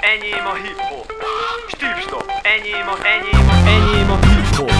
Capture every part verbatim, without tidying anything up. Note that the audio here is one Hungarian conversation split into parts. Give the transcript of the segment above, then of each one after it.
enyém a hip-hop. Steve stop, enyém a, enyém a, enyém a hip-hop.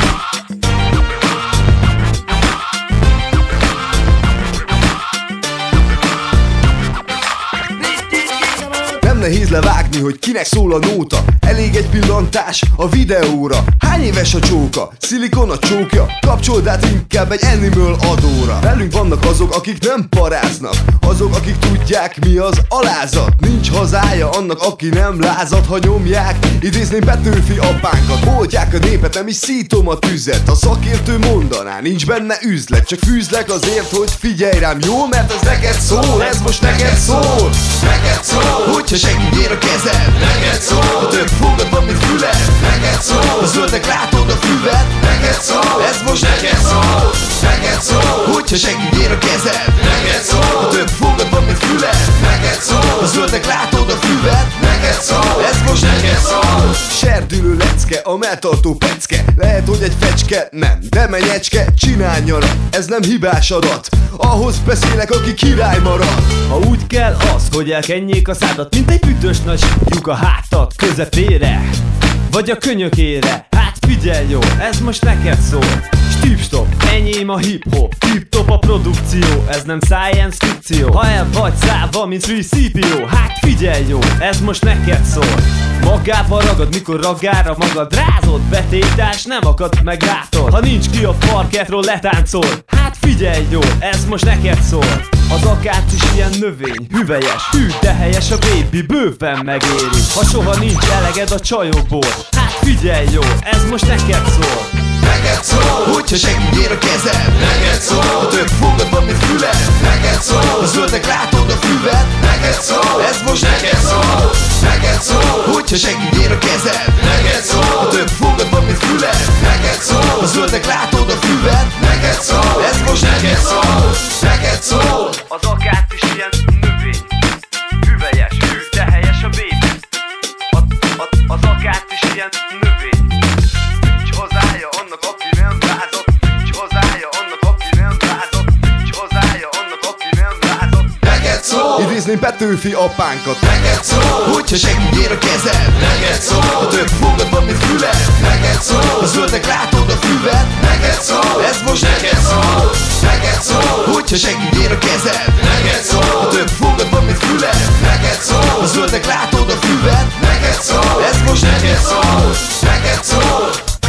Nehéz levágni, hogy kinek szól a nóta. Elég egy pillantás a videóra. Hány éves a csóka? Szilikon a csókja? Kapcsold át inkább egy Animal adóra. Velünk vannak azok, akik nem paráznak, azok, akik tudják, mi az alázat. Nincs hazája annak, aki nem lázad, ha nyomják. Idézném Petőfi apánkat. Oltják a népet, nem is szítom a tüzet. A szakértő mondaná, nincs benne üzlet. Csak fűzlek azért, hogy figyelj rám, jó? Mert ez neked szól, ez most neked szól. Neked szól, hogyha senki ér a kezed, neked szól. A több fogad van, mint füled, neked szól. A zöldek látod a füvet, neked szól. Ez most neked szól, neked szól. Hogyha senki ér a kezed, neked szól. A több fogad van, mint füled, neked szól. A zöldek látod a füvet, neked szól. Ez most neked szól. Serdülő lecke, a melltartó pecke. Lehet, hogy egy fecske, nem, de menyecske. Csinálj nyarat, ez nem hibás adat. Ahhoz beszélek, aki király marad. Ha úgy kell az, hogy elkenjék a szádat, mint egy büdös nagy lyuk a hátad közepére, vagy a könyökére. Hát figyelj jó, ez most neked szól. Steve stop, enyém a hip-hop. Tip-top a produkció, ez nem science fikció. Ha el vagy szállva, mint három cé pé o, hát figyelj jó, ez most neked szól. Magával ragad, mikor ragára magad rázod, betétás nem akad meg látod. Ha nincs ki a parkettról letáncol, hát figyelj jó, ez most neked szól. Az akác is ilyen növény, hüvelyes, hű, de helyes a baby, bőven megéri. Ha soha nincs eleged a csajokból, hát figyelj jó, ez most neked szól. Neked szól, hogyha senki ér a kezed, neked szól. A több fogad van, mint füled, neked szól. A zöldek látod a füvet, neked szól. Ez most neked szól, neked szól. Hogyha senki ér a kezed, neked szól. A több fogad van, mint füled, neked szól. A zöldek látod a füvet, neked szól. Ez most neked szól, neked szól. Az akác is ilyen növény, hüvelyes, hű, de helyes a baby. A, a, az akác is ilyen növény. Nincs hazája annak, aki nem lázadt. Nincs hazája annak, aki nem lázadt. Nincs hazája annak, aki nem lázadt. Neked szól, idézném Petőfi apánkat. Neked szól, hogyha senki ér a kezed, neked szól. A több fogad van, mint füled, neked szól. A zöldek látod a füvet, neked szól. Ez most neked szól, neked szól. Hogyha senki ér a kezed, neked szól. A több fogad van, mint füled, neked szól. A zöldek látod a füvet, neked szól. Ez most neked szól, neked szól.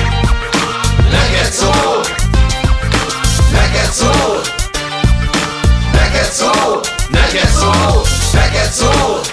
Neked szól, neked szól, neked szól, neked szól, neked szól.